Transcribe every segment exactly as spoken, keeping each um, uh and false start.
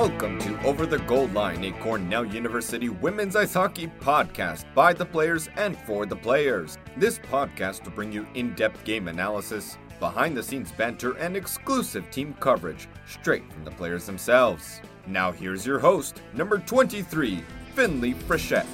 Welcome to Over the Goal Line, a Cornell University women's ice hockey podcast by the players and for the players. This podcast will bring you in-depth game analysis, behind-the-scenes banter, and exclusive team coverage straight from the players themselves. Now here's your host, number twenty-three, Finley Frechette.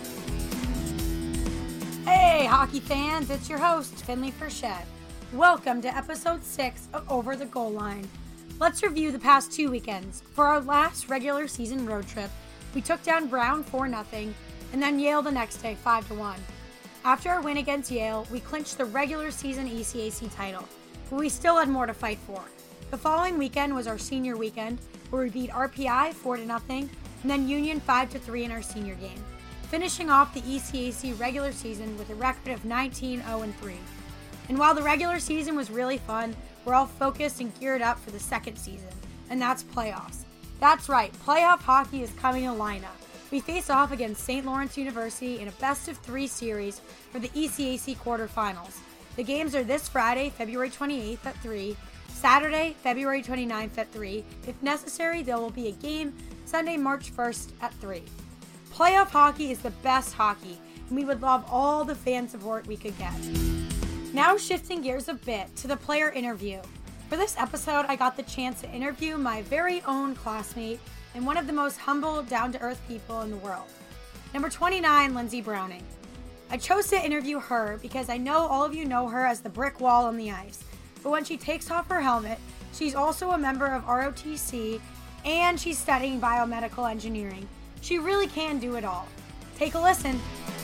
Hey, hockey fans, it's your host, Finley Frechette. Welcome to episode six of Over the Goal Line. Let's review the past two weekends. For our last regular season road trip, we took down Brown four nothing, and then Yale the next day five to one. After our win against Yale, we clinched the regular season E C A C title, but we still had more to fight for. The following weekend was our senior weekend, where we beat R P I four to nothing, and then Union five to three in our senior game, finishing off the E C A C regular season with a record of nineteen oh and three. And while the regular season was really fun, we're all focused and geared up for the second season, and that's playoffs. That's right, playoff hockey is coming to Lina. We face off against Saint Lawrence University in a best-of-three series for the E C A C quarterfinals. The games are this Friday, February twenty-eighth at three, Saturday, February twenty-ninth at three. If necessary, there will be a game Sunday, March first at three. Playoff hockey is the best hockey, and we would love all the fan support we could get. Now shifting gears a bit to the player interview. For this episode, I got the chance to interview my very own classmate and one of the most humble, down-to-earth people in the world. Number twenty-nine, Lindsey Browning. I chose to interview her because I know all of you know her as the brick wall on the ice. But when she takes off her helmet, she's also a member of R O T C and she's studying biomedical engineering. She really can do it all. Take a listen.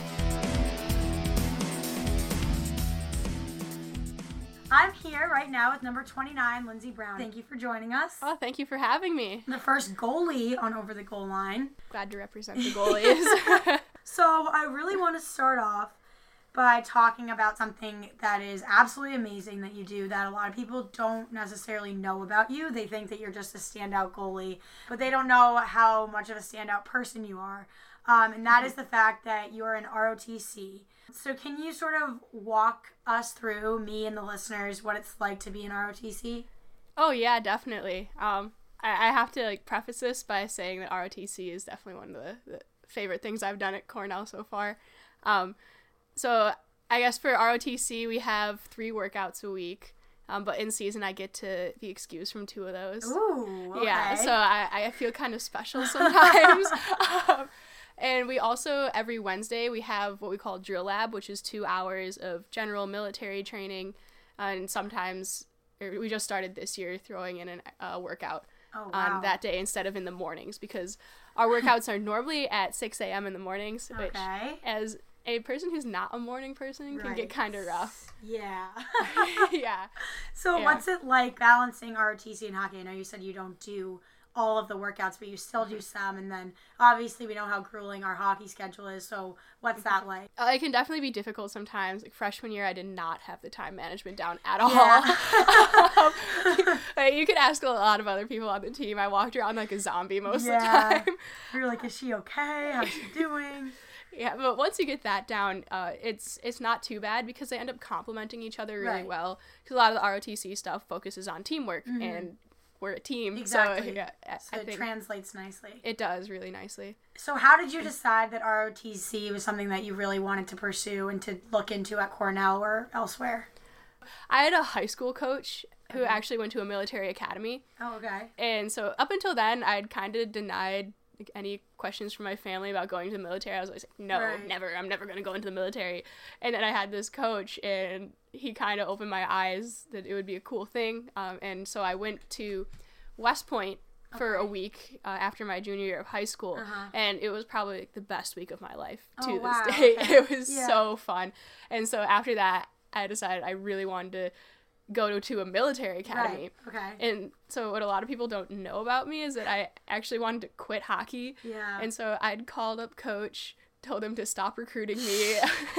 I'm here right now with number twenty-nine, Lindsey Brown. Thank you for joining us. Oh, thank you for having me. The first goalie on Over the Goal Line. Glad to represent the goalies. So I really want to start off by talking about something that is absolutely amazing that you do that a lot of people don't necessarily know about you. They think that you're just a standout goalie, but they don't know how much of a standout person you are. Um, and that is the fact that you're an R O T C. So can you sort of walk us through, me and the listeners, what it's like to be an R O T C? Oh, yeah, definitely. Um, I, I have to like preface this by saying that R O T C is definitely one of the, the favorite things I've done at Cornell so far. Um, so I guess for R O T C, we have three workouts a week. Um, but in season, I get to be excused from two of those. Ooh, okay. Yeah, so I, I feel kind of special sometimes. um, And we also, every Wednesday, we have what we call Drill Lab, which is two hours of general military training. Uh, and sometimes, we just started this year throwing in a uh, workout oh, wow. on that day instead of in the mornings, because our workouts are normally at six a.m. in the mornings, which okay. as a person who's not a morning person can right. get kind of rough. Yeah. yeah. So yeah. what's it like balancing R O T C and hockey? I know you said you don't do all of the workouts, but you still do some, and then obviously we know how grueling our hockey schedule is, so what's that like? Uh, it can definitely be difficult sometimes. Like freshman year, I did not have the time management down at all. Yeah. um, you could ask a lot of other people on the team. I walked around like a zombie most yeah. of the time. You're like, is she okay? How's she doing? Yeah, but once you get that down, uh, it's it's not too bad because they end up complementing each other really right. well, because a lot of the R O T C stuff focuses on teamwork, mm-hmm. and we're a team. Exactly. So, yeah, so I it think translates nicely. It does really nicely. So how did you decide that R O T C was something that you really wanted to pursue and to look into at Cornell or elsewhere? I had a high school coach who okay. actually went to a military academy. Oh, okay. And so up until then, I'd kind of denied like, any questions from my family about going to the military. I was always like, no, right. never. I'm never going to go into the military. And then I had this coach, and he kind of opened my eyes that it would be a cool thing. Um, and so I went to West Point for okay. a week uh, after my junior year of high school, uh-huh. and it was probably like, the best week of my life oh, to this wow. day. Okay. It was yeah. so fun. And so after that, I decided I really wanted to go to, to a military academy. Right. Okay. And so what a lot of people don't know about me is that I actually wanted to quit hockey. Yeah. And so I'd called up coach, told him to stop recruiting me.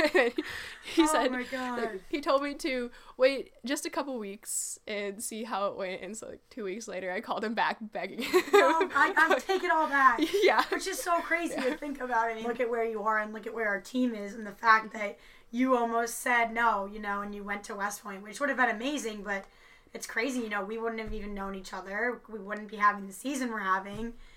he oh said, my God. Like, he told me to wait just a couple weeks and see how it went. And so like two weeks later, I called him back begging him. No, I, I'm taking all back. Yeah. Which is so crazy yeah. to think about it. Look at where you are and look at where our team is, and the fact that you almost said no, you know, and you went to West Point, which would have been amazing, but it's crazy, you know, we wouldn't have even known each other. We wouldn't be having the season we're having.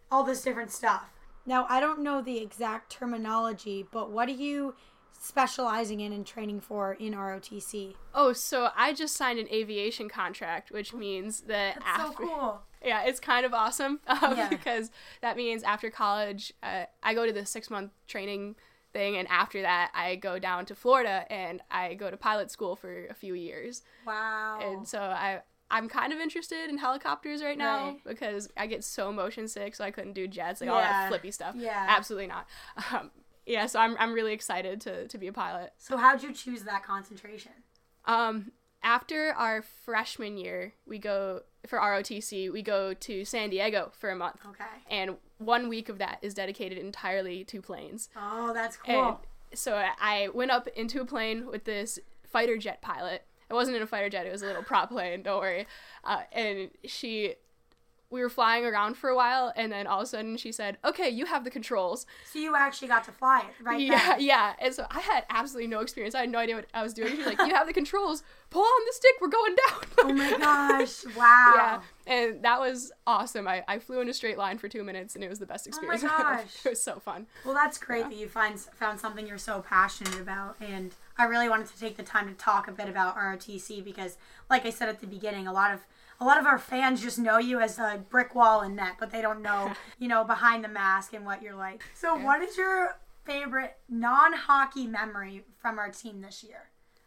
all this different stuff. Now, I don't know the exact terminology, but what are you specializing in and training for in R O T C? Oh, so I just signed an aviation contract, which means that That's after, so cool. Yeah, it's kind of awesome um, Yeah. because that means after college, uh, I go to the six-month training thing, and after that, I go down to Florida and I go to pilot school for a few years. Wow. And so I, I'm kind of interested in helicopters right now Right. because I get so motion sick, so I couldn't do jets, like all Yeah. that flippy stuff. Yeah. Absolutely not. Um, yeah, so I'm I'm really excited to, to be a pilot. So how'd you choose that concentration? Um, after our freshman year, we go, for R O T C, we go to San Diego for a month. Okay. And one week of that is dedicated entirely to planes. Oh, that's cool. And so I- I went up into a plane with this fighter jet pilot. It wasn't in a fighter jet, it was a little prop plane, don't worry. Uh, and she, we were flying around for a while, and then all of a sudden she said, okay, you have the controls. So you actually got to fly it right Yeah, then. yeah. And so I had absolutely no experience. I had no idea what I was doing. She's like, you have the controls. Pull on the stick. We're going down. Oh my gosh. Wow. Yeah. And that was awesome. I, I flew in a straight line for two minutes, and it was the best experience. Oh my of my life. gosh. It was so fun. Well, that's great Yeah. that you find found something you're so passionate about, and I really wanted to take the time to talk a bit about R O T C because, like I said at the beginning, a lot of a lot of our fans just know you as a brick wall and net, but they don't know, you know, behind the mask and what you're like. So, Yeah. what is your favorite non-hockey memory from our team this year?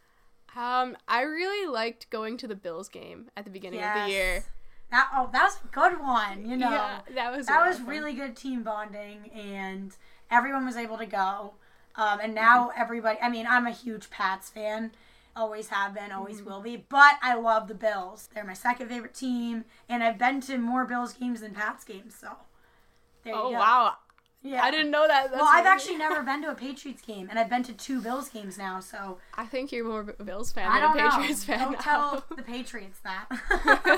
Um, I really liked going to the Bills game at the beginning of the year. That oh, that was a good one. You know, Yeah, that was a that lot was of fun. really good team bonding, and everyone was able to go. Um, and now everybody. I mean, I'm a huge Pats fan. Always have been, always Mm-hmm. will be. But I love the Bills. They're my second favorite team, and I've been to more Bills games than Pats games. So there Oh, you go. wow. Yeah. I didn't know that. That's well, I've amazing. actually never been to a Patriots game, and I've been to two Bills games now. So I think you're more of a Bills fan I than don't a Patriots know. fan Don't now. tell the Patriots that.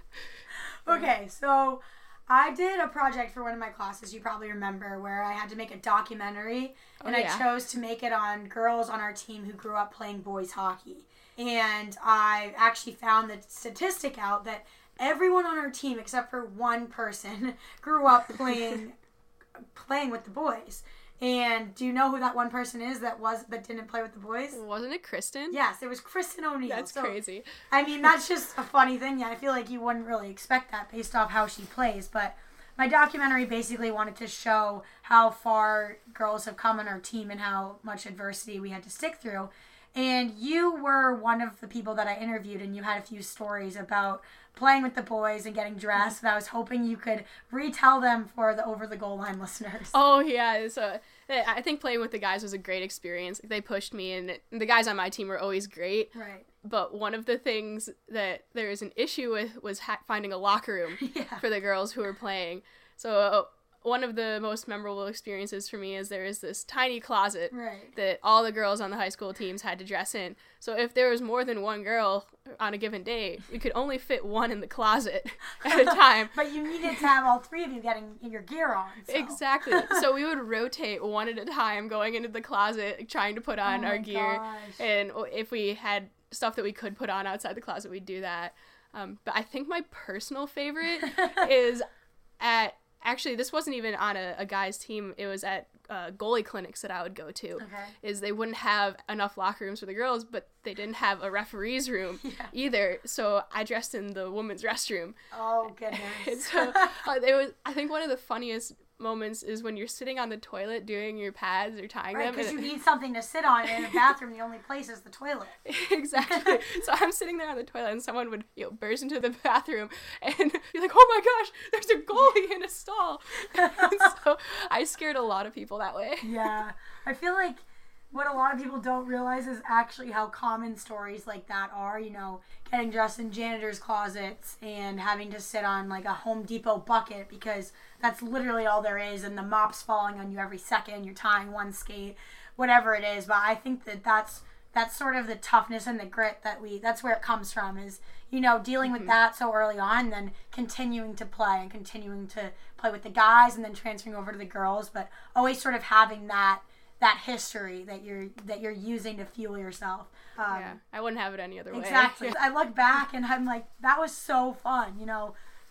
Okay, so I did a project for one of my classes, you probably remember, where I had to make a documentary, Oh, and yeah. I chose to make it on girls on our team who grew up playing boys hockey. And I actually found the statistic out that everyone on our team, except for one person, grew up playing playing with the boys. And do you know who that one person is that was that didn't play with the boys? Wasn't it Kristen? Yes, it was Kristen O'Neill. That's So, crazy. I mean, that's just a funny thing. Yeah, I feel like you wouldn't really expect that based off how she plays. But my documentary basically wanted to show how far girls have come on our team and how much adversity we had to stick through. And you were one of the people that I interviewed, and you had a few stories about playing with the boys and getting dressed. And I was hoping you could retell them for the Over the Goal Line listeners. Oh, yeah. So I think playing with the guys was a great experience. They pushed me, and the guys on my team were always great. Right. But one of the things that there was an issue with was ha- finding a locker room Yeah. for the girls who were playing. So uh, one of the most memorable experiences for me is there is this tiny closet Right. that all the girls on the high school teams had to dress in. So if there was more than one girl on a given day, we could only fit one in the closet at a time. But you needed to have all three of you getting your gear on. So. Exactly. So we would rotate one at a time, going into the closet, trying to put on Oh our my gear. gosh. And if we had stuff that we could put on outside the closet, we'd do that. Um, but I think my personal favorite is at, actually, this wasn't even on a, a guy's team. It was at uh, goalie clinics that I would go to. Okay. Is they wouldn't have enough locker rooms for the girls, but they didn't have a referee's room Yeah. either. So I dressed in the women's restroom. Oh, goodness. And so uh, it was, I think one of the funniest moments is when you're sitting on the toilet doing your pads or tying Right, them. because you and- need something to sit on, and in a bathroom, the only place is the toilet. Exactly. So I'm sitting there on the toilet, and someone would, you know, burst into the bathroom and be like, "Oh my gosh, there's a goalie in a stall." And so I scared a lot of people that way. Yeah. I feel like what a lot of people don't realize is actually how common stories like that are, you know, getting dressed in janitor's closets and having to sit on like a Home Depot bucket because that's literally all there is, and the mop's falling on you every second, you're tying one skate, whatever it is. But I think that that's that's sort of the toughness and the grit that we, that's where it comes from, is, you know, dealing with that so early on, then continuing to play and continuing to play with the guys and then transferring over to the girls, but always sort of having that that history that you're that you're using to fuel yourself. Um, Yeah, I wouldn't have it any other way. exactly. I look back and I'm like, that was so fun, you know,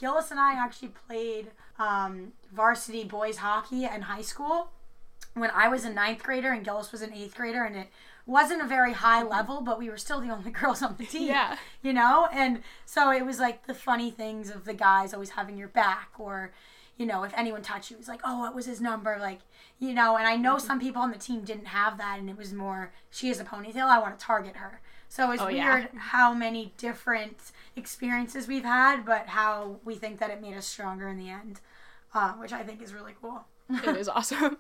Gillis and I actually played um, varsity boys hockey in high school when I was a ninth grader and Gillis was an eighth grader, and it wasn't a very high level, but we were still the only girls on the team. Yeah. You know? And so it was like the funny things of the guys always having your back, or, you know, if anyone touched you, it was like, oh, what was his number? Like, you know, and I know some people on the team didn't have that, and it was more, she has a ponytail, I want to target her. So it's oh, weird yeah. how many different experiences we've had, but how we think that it made us stronger in the end, uh, which I think is really cool. It is awesome.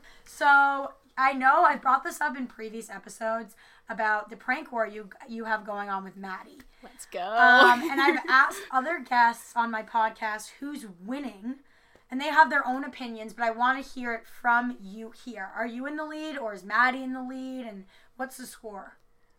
So I know I brought this up in previous episodes about the prank war you you have going on with Maddie. Let's go. Um, and I've asked other guests on my podcast who's winning, and they have their own opinions, but I want to hear it from you here. Are you in the lead, or is Maddie in the lead, and what's the score?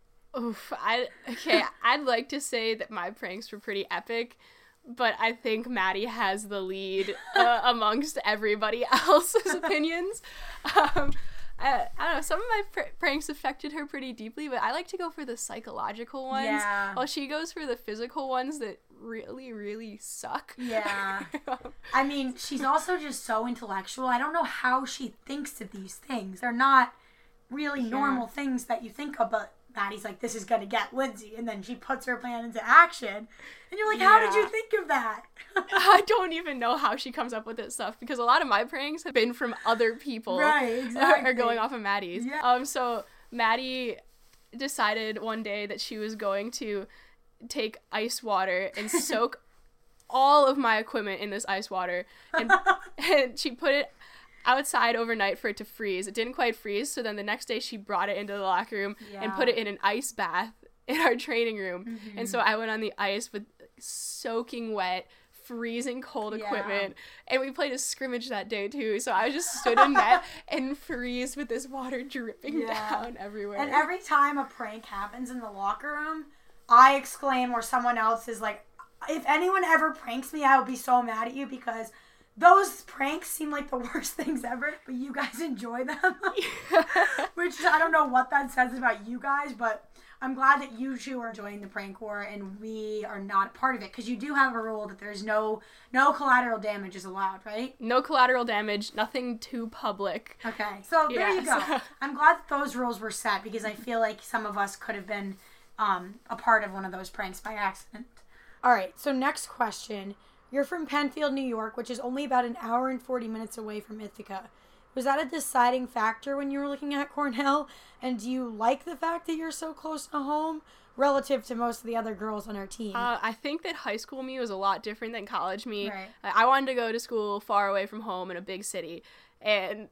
Oof, I okay, I'd like to say that my pranks were pretty epic, but I think Maddie has the lead uh, amongst everybody else's opinions. Um, I, I don't know, some of my pr- pranks affected her pretty deeply, but I like to go for the psychological ones, Yeah. while she goes for the physical ones that really, really suck. Yeah. I mean, she's also just so intellectual. I don't know how she thinks of these things. They're not really Yeah. normal things that you think of, but Maddie's like, this is going to get Lindsay, and then she puts her plan into action, and you're like, how did you Yeah. think of that? I don't even know how she comes up with this stuff, because a lot of my pranks have been from other people. Right, exactly. Or going off of Maddie's. Yeah. Um, so Maddie decided one day that she was going to take ice water and soak all of my equipment in this ice water, and and she put it outside overnight for it to freeze. It didn't quite freeze, so then the next day she brought it into the locker room and Yeah. put it in an ice bath in our training room. Mm-hmm. And so I went on the ice with soaking wet, freezing cold Yeah. equipment, and we played a scrimmage that day too. So I just stood in net and freezed with this water dripping Yeah. down everywhere. And every time a prank happens in the locker room, I exclaim, or someone else is like, if anyone ever pranks me, I would be so mad at you, because those pranks seem like the worst things ever, but you guys enjoy them. Which I don't know what that says about you guys, but I'm glad that you two are enjoying the prank war and we are not a part of it, because you do have a rule that there's no no collateral damage is allowed, right? No collateral damage, nothing too public. Okay, so there you go. Yes. I'm glad that those rules were set, because I feel like some of us could have been um, a part of one of those pranks by accident. All right, so next question. You're from Penfield, New York, which is only about an hour and forty minutes away from Ithaca. Was that a deciding factor when you were looking at Cornell? And do you like the fact that you're so close to home relative to most of the other girls on our team? Uh, I think that high school me was a lot different than college me. Right. I I wanted to go to school far away from home in a big city, and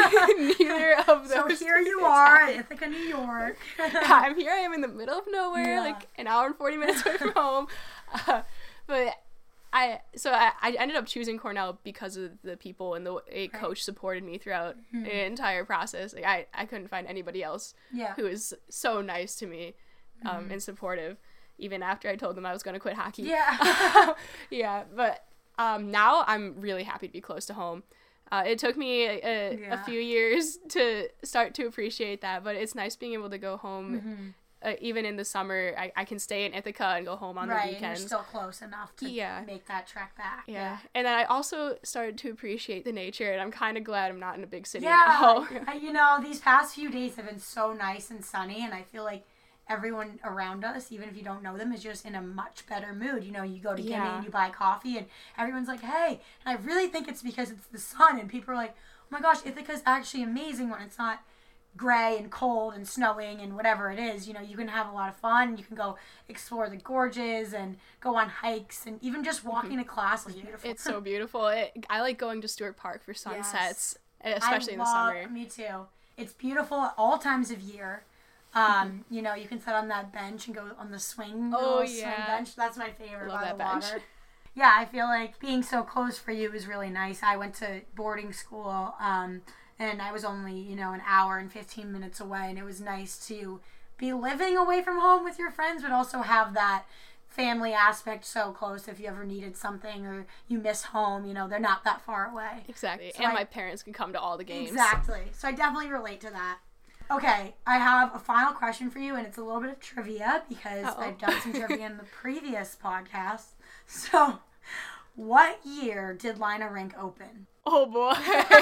neither of those. So here you things are happened. at Ithaca, New York. Yeah, I'm here. I am in the middle of nowhere, Yeah. like an hour and forty minutes away from home. Uh, but I so I, I ended up choosing Cornell because of the people and the way coach supported me throughout Mm-hmm. the entire process. Like I, I couldn't find anybody else Yeah. who was so nice to me um, and supportive, even after I told them I was going to quit hockey. Yeah. Yeah, but um, now I'm really happy to be close to home. Uh, it took me a, a, Yeah. a few years to start to appreciate that, but it's nice being able to go home. Mm-hmm. Uh, even in the summer, I, I can stay in Ithaca and go home on Right, the and you're weekends. still close enough to Yeah. make that trek back. Yeah. And then I also started to appreciate the nature, and I'm kind of glad I'm not in a big city Yeah, now. I- you know, these past few days have been so nice and sunny, and I feel like everyone around us, even if you don't know them, is just in a much better mood. You know, you go to Gimme Yeah. and you buy coffee, and everyone's like, hey, and I really think it's because it's the sun, and people are like, oh my gosh, Ithaca's actually amazing when it's not gray and cold and snowing and whatever it is. You know, you can have a lot of fun, you can go explore the gorges and go on hikes, and even just walking to class is beautiful. It's so beautiful. It, I like going to Stewart Park for sunsets, especially I in the love- summer. Me too. It's beautiful at all times of year. Um, you know, you can sit on that bench and go on the swing. Oh, little swing yeah. bench. That's my favorite. Love by that the bench. water. Yeah, I feel like being so close for you is really nice. I went to boarding school, um, and I was only, you know, an hour and fifteen minutes away, and it was nice to be living away from home with your friends, but also have that family aspect so close. If you ever needed something or you miss home, you know, they're not that far away. Exactly. So and I- my parents can come to all the games. Exactly. So I definitely relate to that. Okay, I have a final question for you, and it's a little bit of trivia because Uh-oh. I've done some trivia in the previous podcast. So, What year did Lina Rink open? Oh boy.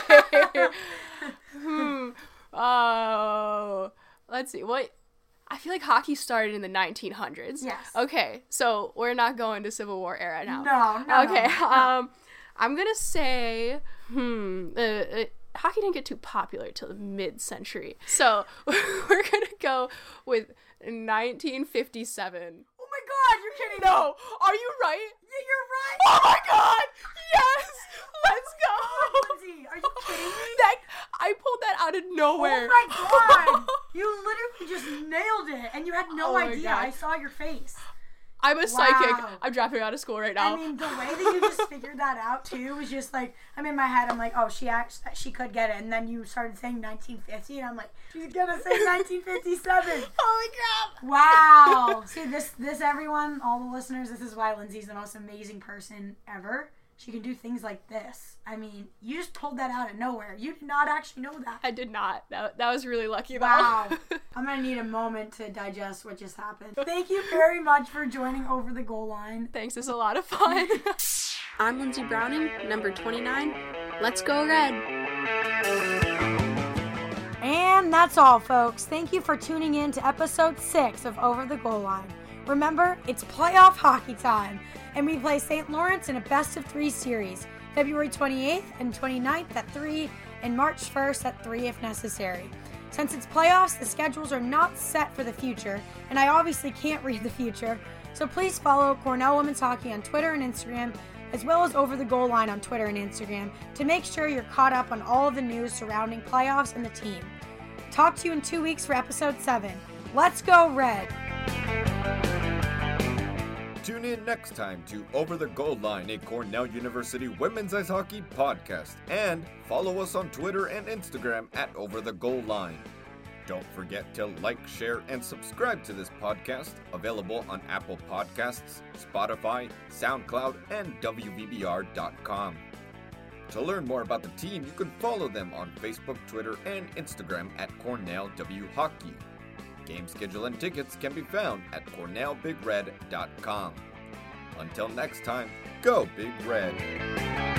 hmm. Oh. Let's see. What? I feel like hockey started in the nineteen hundreds. Yes. Okay, so we're not going to Civil War era now. No, no. Okay. No. Um, I'm gonna say, hmm. Uh, uh, hockey didn't get too popular until the mid-century, so we're gonna go with nineteen fifty-seven. Oh my God, you're kidding No, me. are you right? Yeah, you're right. Oh my God! Yes, let's go. God, Lindsay, are you kidding me? That I pulled that out of nowhere. Oh my God, you literally just nailed it, and you had no Oh my idea. God. I saw your face. I'm a Wow. psychic. I'm dropping out of school right now. I mean, the way that you just figured that out too was just like, I'm in my head. I'm like, oh, she acts, she could get it, and then you started saying nineteen fifty, and I'm like, she's gonna say nineteen fifty-seven. Holy crap! Wow. See, this, this everyone, all the listeners, this is why Lindsay's the most amazing person ever. She can do things like this. I mean, you just pulled that out of nowhere. You did not actually know that. I did not. That, that was really lucky though. Wow. I'm going to need a moment to digest what just happened. Thank you very much for joining Over the Goal Line. Thanks, it's a lot of fun. I'm Lindsay Browning, number twenty-nine. Let's go Red! And that's all, folks. Thank you for tuning in to episode six of Over the Goal Line. Remember, it's playoff hockey time, and we play Saint Lawrence in a best of three series, February twenty-eighth and twenty-ninth at three, and March first at three if necessary. Since it's playoffs, the schedules are not set for the future, and I obviously can't read the future, so please follow Cornell Women's Hockey on Twitter and Instagram, as well as Over the Goal Line on Twitter and Instagram, to make sure you're caught up on all of the news surrounding playoffs and the team. Talk to you in two weeks for episode seven. Let's go Red! Tune in next time to Over the Goal Line, a Cornell University women's ice hockey podcast, and follow us on Twitter and Instagram at Over the Goal Line. Don't forget to like, share, and subscribe to this podcast, available on Apple Podcasts, Spotify, SoundCloud, and W V B R dot com. To learn more about the team, you can follow them on Facebook, Twitter, and Instagram at Cornell W Hockey. Game schedule and tickets can be found at Cornell Big Red dot com. Until next time, go Big Red!